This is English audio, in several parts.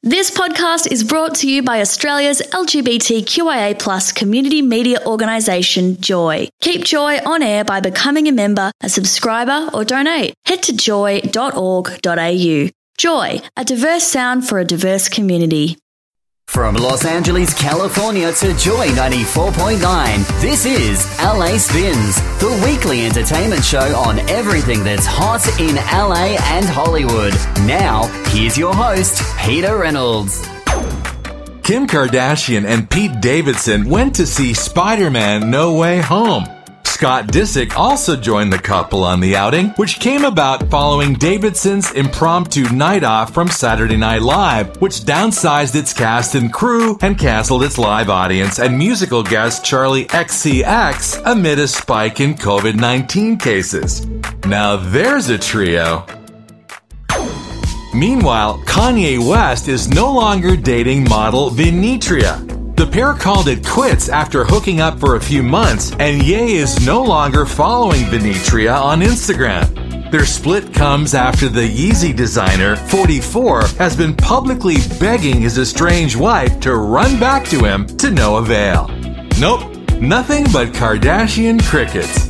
This podcast is brought to you by Australia's LGBTQIA+ community media organisation, Joy. Keep Joy on air by becoming a member, a subscriber or donate. Head to joy.org.au. Joy, a diverse sound for a diverse community. From Los Angeles, California to Joy 94.9, this is LA Spins, the weekly entertainment show on everything that's hot in LA and Hollywood. Now, here's your host, Peter Reynolds. Kim Kardashian and Pete Davidson went to see Spider-Man: No Way Home. Scott Disick also joined the couple on the outing, which came about following Davidson's impromptu night off from Saturday Night Live, which downsized its cast and crew and canceled its live audience and musical guest Charlie XCX amid a spike in COVID-19 cases. Now there's a trio. Meanwhile, Kanye West is no longer dating model Vinitria. The pair called it quits after hooking up for a few months, and Ye is no longer following Vinitria on Instagram. Their split comes after the Yeezy designer, 44, has been publicly begging his estranged wife to run back to him to no avail. Nope, nothing but Kardashian crickets.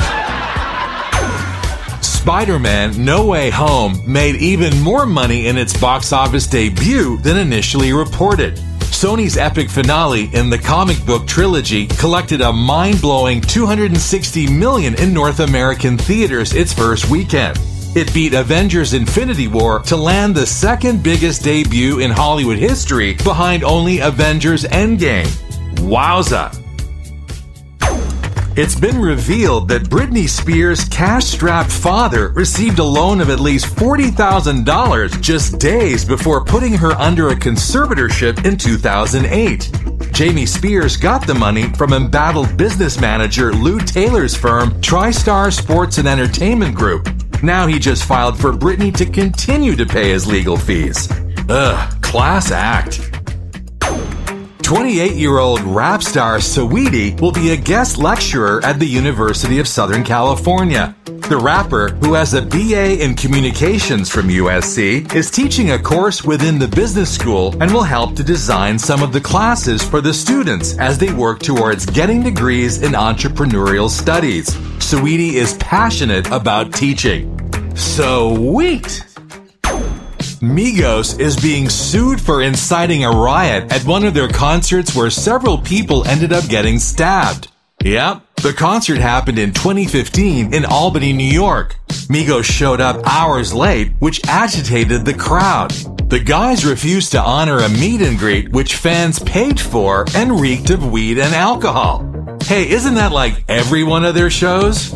Spider-Man: No Way Home made even more money in its box office debut than initially reported. Sony's epic finale in the comic book trilogy collected a mind-blowing $260 million in North American theaters its first weekend. It beat Avengers: Infinity War to land the second biggest debut in Hollywood history, behind only Avengers: Endgame. Wowza! It's been revealed that Britney Spears' cash-strapped father received a loan of at least $40,000 just days before putting her under a conservatorship in 2008. Jamie Spears got the money from embattled business manager Lou Taylor's firm, TriStar Sports and Entertainment Group. Now he just filed for Britney to continue to pay his legal fees. Ugh, class act. 28-year-old rap star Saweetie will be a guest lecturer at the University of Southern California. The rapper, who has a BA in communications from USC, is teaching a course within the business school and will help to design some of the classes for the students as they work towards getting degrees in entrepreneurial studies. Saweetie is passionate about teaching. Sweet! Migos is being sued for inciting a riot at one of their concerts where several people ended up getting stabbed. Yep, the concert happened in 2015 in Albany, New York. Migos showed up hours late, which agitated the crowd. The guys refused to honor a meet and greet which fans paid for and reeked of weed and alcohol. Hey, isn't that like every one of their shows?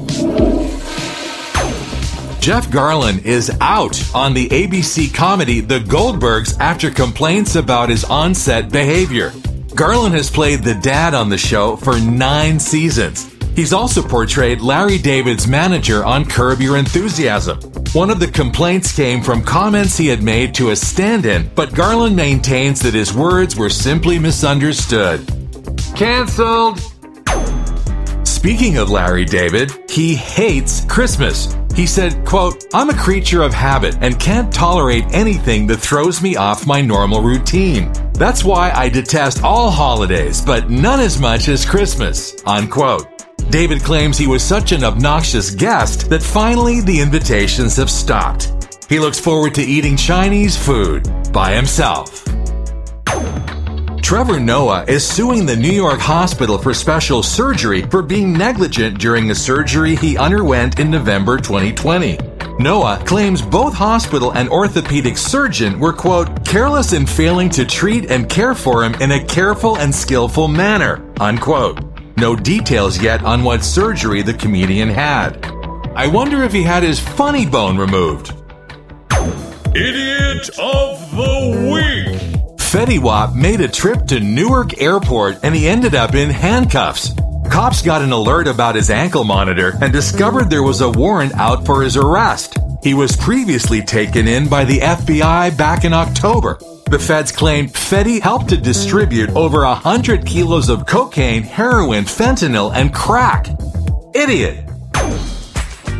Jeff Garlin is out on the ABC comedy The Goldbergs after complaints about his on-set behavior. Garlin has played the dad on the show for 9 seasons. He's also portrayed Larry David's manager on Curb Your Enthusiasm. One of the complaints came from comments he had made to a stand-in, but Garlin maintains that his words were simply misunderstood. Cancelled! Speaking of Larry David, he hates Christmas. He said, quote, "I'm a creature of habit and can't tolerate anything that throws me off my normal routine. That's why I detest all holidays, but none as much as Christmas," unquote. David claims he was such an obnoxious guest that finally the invitations have stopped. He looks forward to eating Chinese food by himself. Trevor Noah is suing the New York Hospital for Special Surgery for being negligent during a surgery he underwent in November 2020. Noah claims both hospital and orthopedic surgeon were, quote, "careless in failing to treat and care for him in a careful and skillful manner," unquote. No details yet on what surgery the comedian had. I wonder if he had his funny bone removed. Idiot of the Week! Fetty Wap made a trip to Newark Airport and he ended up in handcuffs. Cops got an alert about his ankle monitor and discovered there was a warrant out for his arrest. He was previously taken in by the FBI back in October. The feds claimed Fetty helped to distribute over 100 kilos of cocaine, heroin, fentanyl, and crack. Idiot!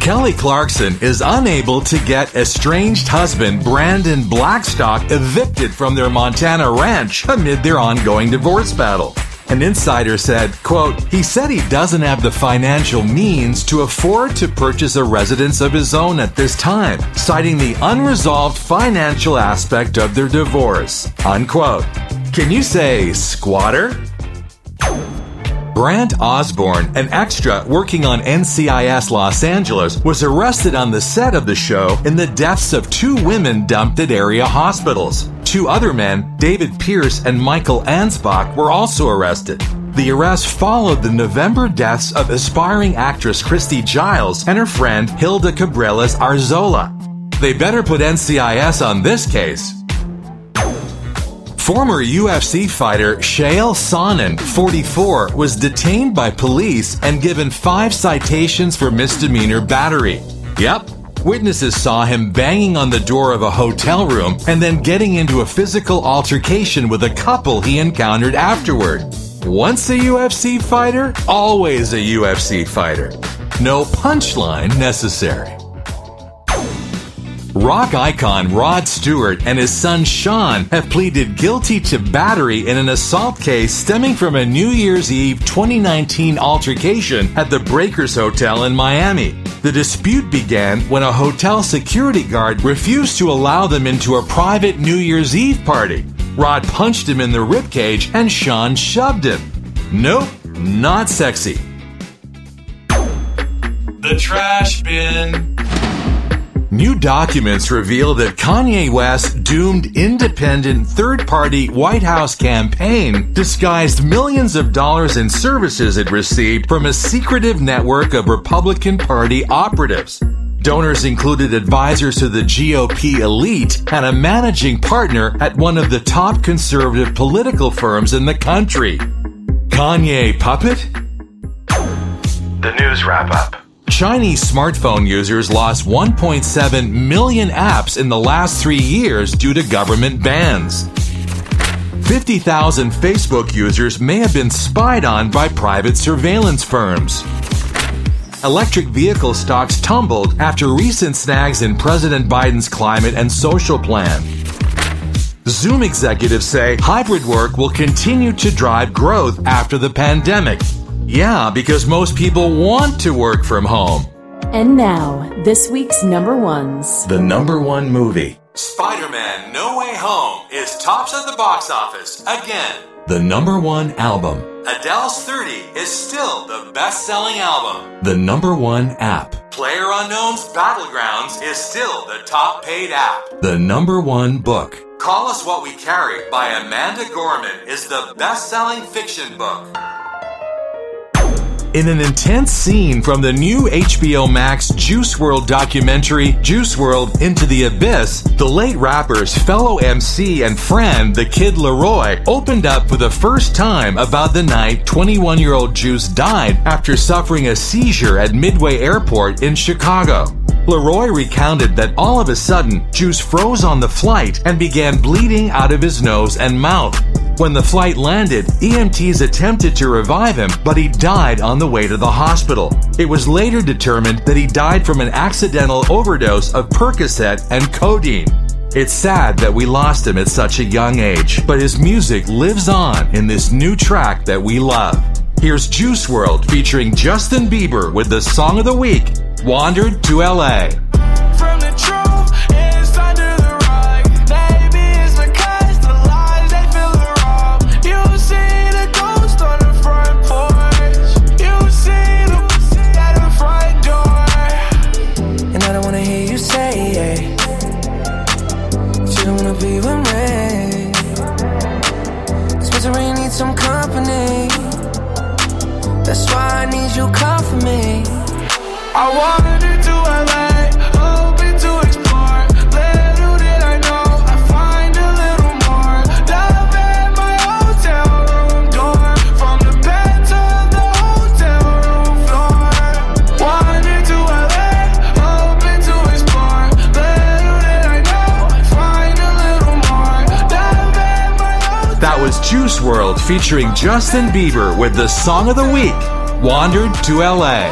Kelly Clarkson is unable to get estranged husband Brandon Blackstock evicted from their Montana ranch amid their ongoing divorce battle. An insider said, quote, he said he doesn't have the financial means to afford to purchase a residence of his own at this time, citing the unresolved financial aspect of their divorce, unquote. Can you say squatter? Brant Osborne, an extra working on NCIS Los Angeles, was arrested on the set of the show in the deaths of 2 women dumped at area hospitals. 2 other men, David Pierce and Michael Ansbach, were also arrested. The arrest followed the November deaths of aspiring actress Christy Giles and her friend Hilda Cabreras Arzola. They better put NCIS on this case. Former UFC fighter Chael Sonnen, 44, was detained by police and given 5 citations for misdemeanor battery. Yep, witnesses saw him banging on the door of a hotel room and then getting into a physical altercation with a couple he encountered afterward. Once a UFC fighter, always a UFC fighter. No punchline necessary. Rock icon Rod Stewart and his son Sean have pleaded guilty to battery in an assault case stemming from a New Year's Eve 2019 altercation at the Breakers Hotel in Miami. The dispute began when a hotel security guard refused to allow them into a private New Year's Eve party. Rod punched him in the ribcage and Sean shoved him. Nope, not sexy. The trash bin. New documents reveal that Kanye West's doomed independent third-party White House campaign disguised millions of dollars in services it received from a secretive network of Republican Party operatives. Donors included advisors to the GOP elite and a managing partner at one of the top conservative political firms in the country. Kanye puppet? The news wrap-up. Chinese smartphone users lost 1.7 million apps in the last 3 years due to government bans. 50,000 Facebook users may have been spied on by private surveillance firms. Electric vehicle stocks tumbled after recent snags in President Biden's climate and social plan. Zoom executives say hybrid work will continue to drive growth after the pandemic. Yeah, because most people want to work from home. And now, this week's number ones. The number one movie. Spider-Man No Way Home is tops at the box office again. The number one album. Adele's 30 is still the best-selling album. The number one app. PlayerUnknown's Battlegrounds is still the top paid app. The number one book. Call Us What We Carry by Amanda Gorman is the best-selling fiction book. In an intense scene from the new HBO Max Juice WRLD documentary, Juice WRLD Into the Abyss, the late rapper's fellow MC and friend, the Kid Laroi, opened up for the first time about the night 21-year-old Juice died after suffering a seizure at Midway Airport in Chicago. Laroi recounted that all of a sudden, Juice froze on the flight and began bleeding out of his nose and mouth. When the flight landed, EMTs attempted to revive him, but he died on the way to the hospital. It was later determined that he died from an accidental overdose of Percocet and codeine. It's sad that we lost him at such a young age, but his music lives on in this new track that we love. Here's Juice WRLD featuring Justin Bieber with the song of the week, Wandered to LA. From the truth, it's under the rug. Maybe it's because the lies, they feel wrong. You see the ghost on the front porch. You see the at the front door. And I don't wanna hear you say it. You don't wanna be with me. 'Cause misery needs some company. That's why I need you come for me. I wanted to LA, hoping to explore. Little did I know I'd find a little more love at my hotel room door. From the bed to the hotel room floor. Wanted to LA, hoping to explore. Little did I know I'd find a little more love at my hotel. That was Juice WRLD featuring Justin Bieber with the song of the week, Wandered to LA.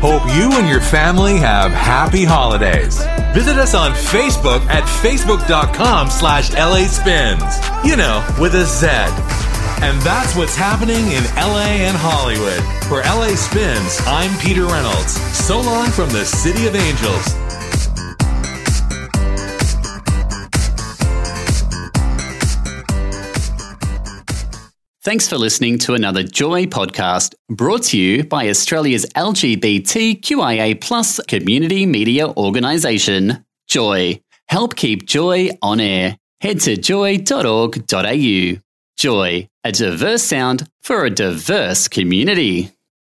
Hope you and your family have happy holidays. Visit us on Facebook at facebook.com/LA Spins. You know, with a Z. And that's what's happening in LA and Hollywood. For LA Spins, I'm Peter Reynolds. So long from the City of Angels. Thanks for listening to another Joy podcast brought to you by Australia's LGBTQIA+ community media organisation, Joy. Help keep Joy on air. Head to joy.org.au. Joy, a diverse sound for a diverse community.